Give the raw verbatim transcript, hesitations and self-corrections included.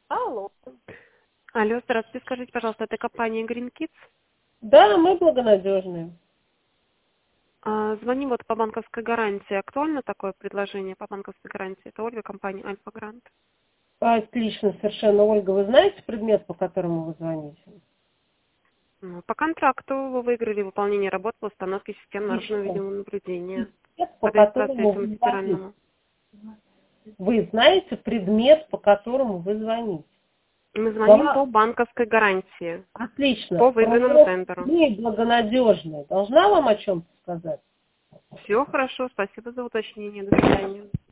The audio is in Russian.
Алло. Алло, здравствуйте. Скажите, пожалуйста, это компания Green Kids? Да, мы благонадежные. А, звоним вот по банковской гарантии. Актуально такое предложение по банковской гарантии? Это Ольга, компания Альфа Грант. Отлично, совершенно. Ольга, вы знаете предмет, по которому вы звоните? Ну, по контракту вы выиграли выполнение работ по установке систем наружного Отлично. видеонаблюдения Предмет, по по регистрации которому этому вы звоните. федеральному. Вы знаете предмет, по которому вы звоните? Мы звоним Слова- по банковской гарантии, Отлично. по выигранному Проект тендеру. «Мы благонадежные». Должна вам о чем-то сказать? Все хорошо, спасибо за уточнение. До свидания.